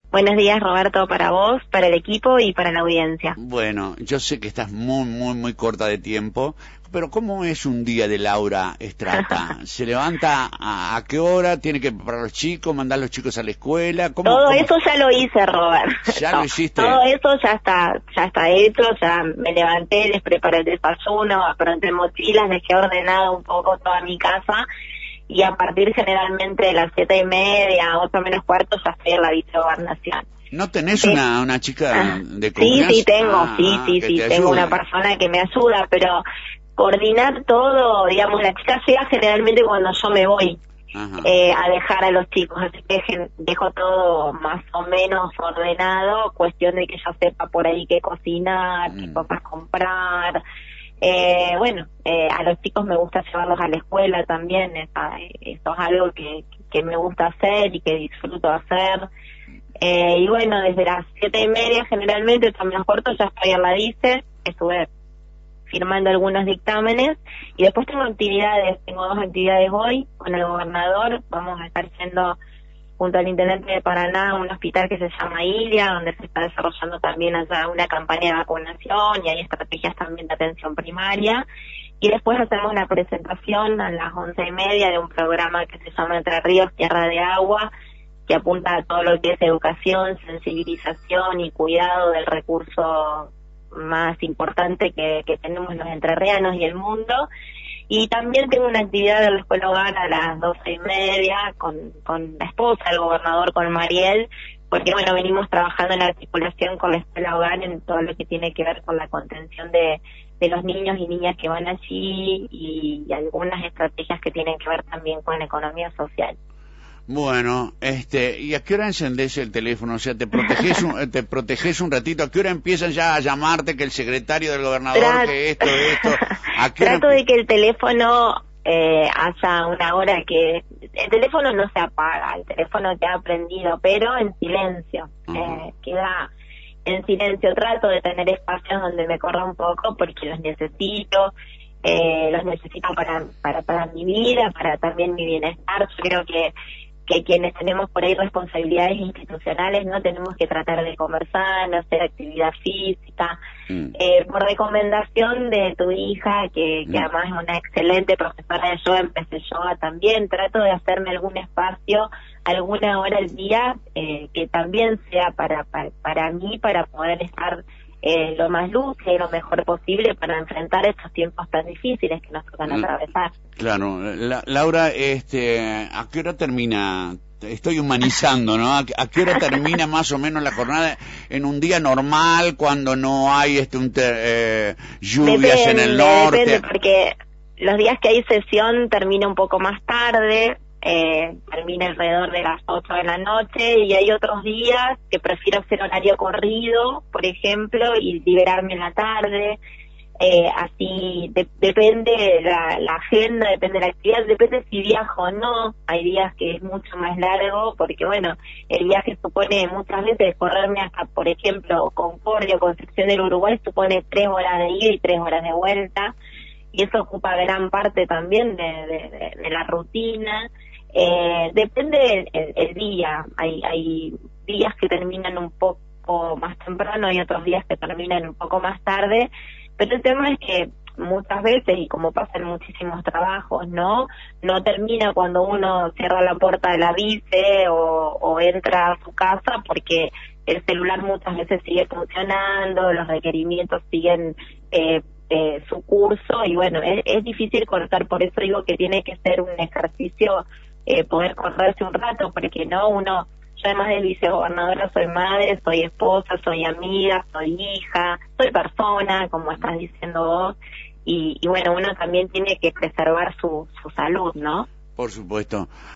Buenos días, Roberto, para vos, para el equipo y para la audiencia. Bueno, yo sé que estás muy corta de tiempo, pero ¿cómo es un día de Laura Estrata? ¿Se levanta a qué hora? ¿Tiene que preparar a los chicos, mandar a los chicos a la escuela? Todo eso ya lo hice, Robert. ¿Ya lo hiciste? Todo eso ya está hecho, ya me levanté, les preparé el desayuno, apronté mochilas, dejé ordenado un poco toda mi casa. Y a partir generalmente de las 7:30, 8:45, ya estoy en la vicegobernación. ¿No tenés una chica de confianza? Sí, tengo, sí, tengo una persona que me ayuda, pero coordinar todo, digamos, la chica llega generalmente cuando yo me voy a dejar a los chicos, así que dejo todo más o menos ordenado, cuestión de que ella sepa por ahí qué cocinar, qué cosas comprar. A los chicos me gusta llevarlos a la escuela también, eso es algo que me gusta hacer y que disfruto hacer. Y bueno, desde las 7:30 generalmente, también corto, ya estoy en la DICE, estuve firmando algunos dictámenes y después tengo dos actividades hoy con el gobernador. Vamos a estar yendo junto al intendente de Paraná a un hospital que se llama Ilia, donde se está desarrollando también allá una campaña de vacunación y hay estrategias también de atención primaria. Y después hacemos la presentación a las 11:30 de un programa que se llama Entre Ríos, Tierra de Agua, que apunta a todo lo que es educación, sensibilización y cuidado del recurso más importante que tenemos los entrerrianos y el mundo. Y también tengo una actividad de la Escuela Hogar a las 12:30 con la esposa del gobernador, con Mariel, porque bueno, venimos trabajando en la articulación con la Escuela Hogar en todo lo que tiene que ver con la contención de los niños y niñas que van allí y algunas estrategias que tienen que ver también con la economía social. Bueno, ¿y a qué hora encendés el teléfono? O sea, te protegés un ratito. ¿A qué hora empiezan ya a llamarte que el secretario del gobernador, que esto? ¿A qué hora Trato de que el teléfono haya una hora que... El teléfono no se apaga, el teléfono queda prendido, pero en silencio. Queda en silencio. Trato de tener espacios donde me corra un poco porque los necesito para mi vida, para también mi bienestar. Yo creo que quienes tenemos por ahí responsabilidades institucionales no tenemos que tratar de conversar, no hacer actividad física. Por recomendación de tu hija, que además es una excelente profesora de yoga, empecé yoga también, trato de hacerme algún espacio, alguna hora al día, que también sea para mí, para poder estar lo más lúcida y lo mejor posible para enfrentar estos tiempos tan difíciles que nos tocan atravesar. Claro, Laura, ¿a qué hora termina? Estoy humanizando, ¿no? ¿A qué hora termina más o menos la jornada en un día normal cuando no hay lluvias en el norte? Depende, porque los días que hay sesión termina un poco más tarde, termina alrededor de las 8 de la noche, y hay otros días que prefiero hacer horario corrido, por ejemplo, y liberarme en la tarde. Así depende la agenda, depende la actividad, depende si viajo o no. Hay días que es mucho más largo porque bueno, el viaje supone muchas veces correrme hasta, por ejemplo, Concordia o Concepción del Uruguay, supone 3 horas de ida y 3 horas de vuelta, y eso ocupa gran parte también de la rutina. Depende el día. Hay días que terminan un poco más temprano y otros días que terminan un poco más tarde. Pero el tema es que muchas veces, y como pasa en muchísimos trabajos, no termina cuando uno cierra la puerta de la vice o entra a su casa, porque el celular muchas veces sigue funcionando, los requerimientos siguen su curso, y bueno, es difícil cortar. Por eso digo que tiene que ser un ejercicio poder correrse un rato, porque yo además de vicegobernadora soy madre, soy esposa, soy amiga, soy hija, soy persona, como estás diciendo vos, y bueno, uno también tiene que preservar su salud, ¿no? Por supuesto.